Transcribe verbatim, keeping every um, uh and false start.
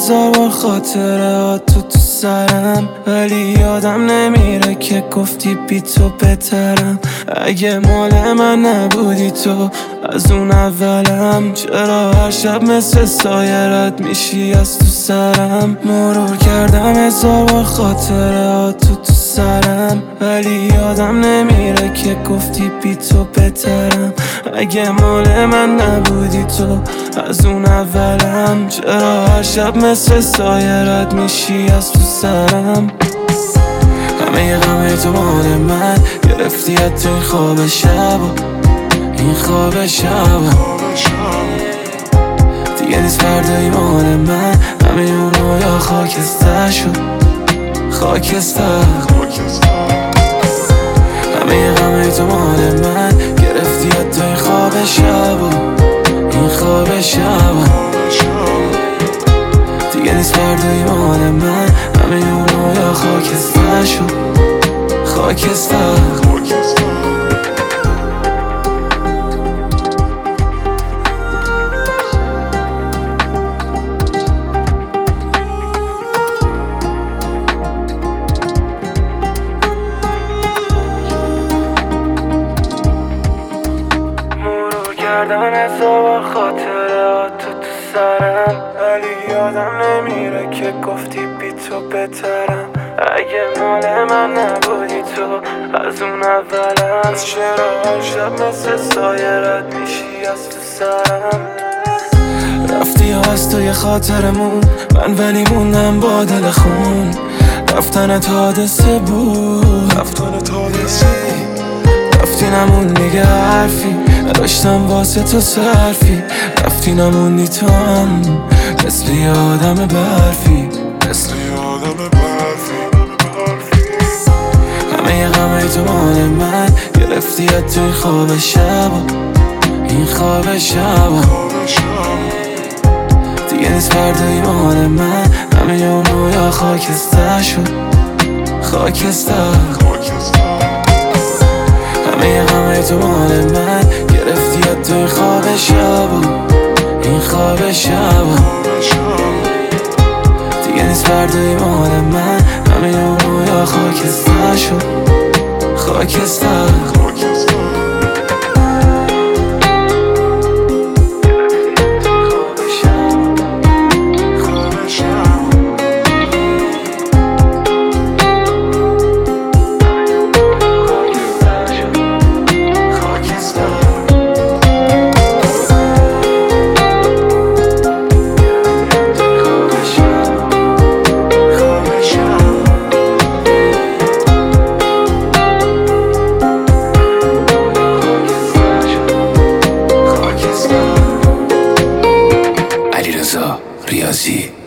هزار بار خاطرات تو تو سرم، ولی یادم نمیره که گفتی بی تو بهترم. اگه مال من نبودی تو از اون اولم، چرا هر شب مثل سایرت میشی از تو سرم؟ مرور کردم هزار بار خاطرات تو تو سرم، ولی یادم نمیره که گفتی بی تو بهترم. اگه مال من نبودی تو از اون اولم، چرا هر شب مثل سایرت میشی از تو سرم؟ همه غمه تو مال من گرفتی حتی این خواب شب، این خواب شب دیگه نیست فردایی مال من. همه اون رویا خاکستر شد، خاکستر. همه غمه تو مال من گرفتی حتی این خواب شب، این خواب شب دیگه نیست فردایی مال من. همه اون رویا خاکستر شد، خاکستر. کردن هزار بار خاطرات تو تو سرم، ولی یادم نمیره که گفتی بی تو بهترم. اگه مال من نبودی تو از اون اولم، چرا هر شب مثل سایرت میشی از تو سرم؟ رفتی از توی خاطرمون من، ولی موندم با دل خون. رفتنت حادثه بود، رفتنت حادثه رفتی نمون دیگه حرفی، نداشتم واسه تو صرفی. رفتی نموندی تو هم مثل یه آدم برفی، مثل یه آدم برفی. همه غمه تو مال من گرفتی حتی این خواب شب، این خواب شب دیگه نیست فردایی مال من. همه اون رویا خاکستر شد، خاکستر. همه غمه تو مال من گرفتی حتی این خواب شب، این خواب شب دیگه نیست فردایی مال من. همه اون رویا خاکستر شد، خاکستر. ریاضی